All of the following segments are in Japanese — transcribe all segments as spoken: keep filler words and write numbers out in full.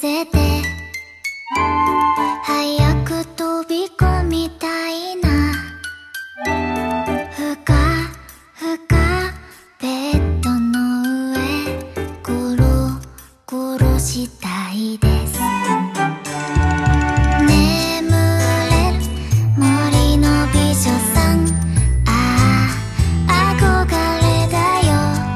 せて早く飛び込みたいな。ふかふかベッドの上ゴロゴロしたいです。眠れる森の美女さん、ああ憧れだよ。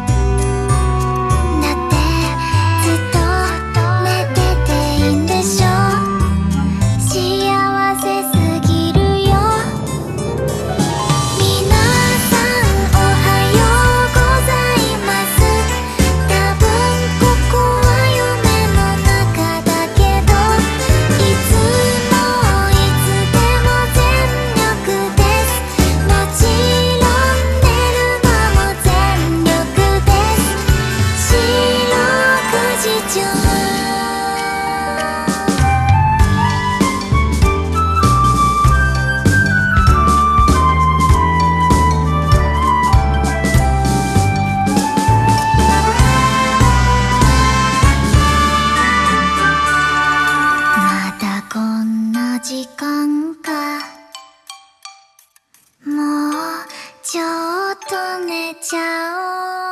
だってずっと寝てていいんでしょ。幸せすぎるよ。みなさんおはようございます。多分ここは夢の中だけど、いつもいつでも全力です。もちろん寝るのも全力です。四六時中まだこんな時間か。もうちょっと寝ちゃおう。